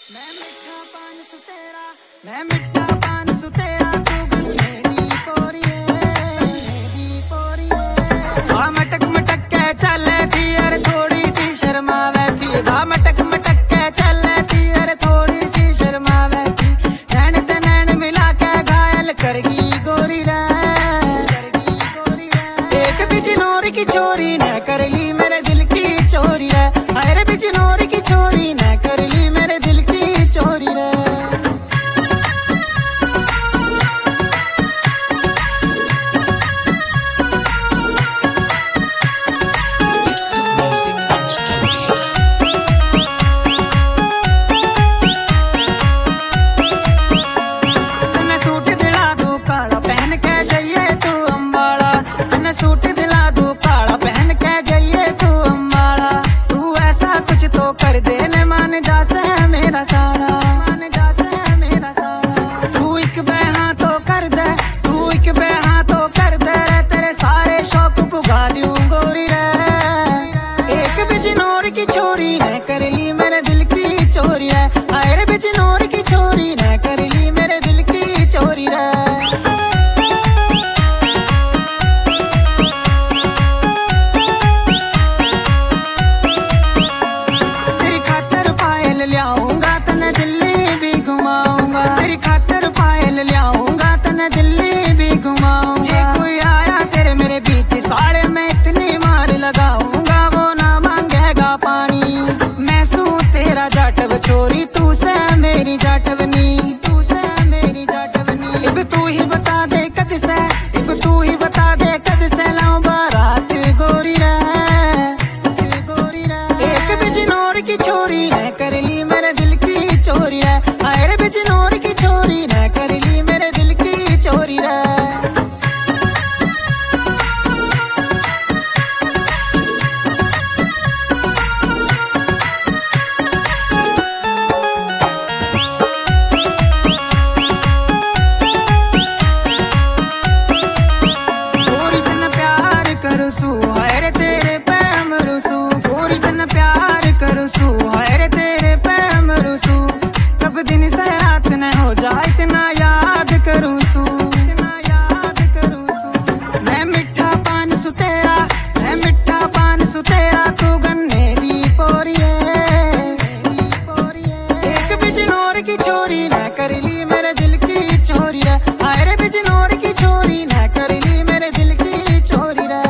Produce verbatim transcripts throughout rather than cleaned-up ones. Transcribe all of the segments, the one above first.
मैं मिठा पान सु तेरा, मैं मिठा पान सु तेरा, तू गन्ने दी पोरी है, दी पोरी है। आ मटक मटक के चले थी अरे थोड़ी सी शर्मावे थी, आ मटक मटक के चले थी अरे थोड़ी सी शर्मावे थी। नैन ते नैन मिला के घायल करगी गोरी रे, करगी गोरी रे। एक बिजनौर की छोरी ने कर ली मेरे दिल की चोरी रे, अरे बिजनौर की छोरी ने कर ली मेरे दिल की चोरी रे। तन्ने सूट दिला दूं काला पहन के जाइए तू अम्बाला, तन्ने सूट दिला दूं काला पहन के जाइए तू अम्बाला। तू ऐसा कुछ तो कर दे ने मान जा से मेरा सारा, मान जा से मेरा सारा। तू एक बहा तो कर दे, तू एक बहा तो कर दे, तेरे सारे शौक पुगा दूं गोरी रे। एक बिजनौर की छोरी ने कर ली मेरे दिल की चोरी है, अरे बिजनौर की छोरी ने कर ली मेरे दिल की चोरी रे। तेरी खातर पायल लियाऊंगा तन्ने दिल्ली भी घुमाऊंगा, तेरी खातर पायल लियाऊंगा तन्ने दिल्ली भी घुमाऊंगा। जे कोई आया तेरे मेरे बीच साले में इतनी मार लगाऊंगा वो ना मांगेगा पानी। मैं सू तेरा जाटव छोरी तू से मेरी जाटवनी, तू से मेरी जाटवनी। इब तू ही बता दे कद से, इब तू ही बता दे कद से लाऊं बारात गोरी रे, गोरी रे। एक बिजनौर की छोरी ने कर ली मेरे दिल की चोरी है, अरे बिजनौर की छोरी ने कर ली मेरे दिल की चोरी रे। गोरी तन्ने प्यार करू सू हाय रे तेरे पे मरू सू, गोरी तन्ने प्यार करू सू हाय रे तेरे पे मरू सू। कब दिन से रात न हो जाए इतना याद करूं सू, इतना याद करूं सू। मैं मिठा पान सु तेरा, मैं मिठा पान सु तेरा, तू गन्ने दी पोरी है, दी पोरी है। एक बिजनौर की छोरी ने कर ली मेरे दिल की चोरी है, हाय रे बिजनौर की छोरी ने कर ली मेरे दिल की चोरी रे।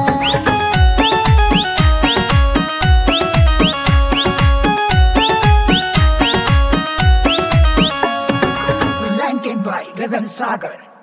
Presented by Gagan Sagar.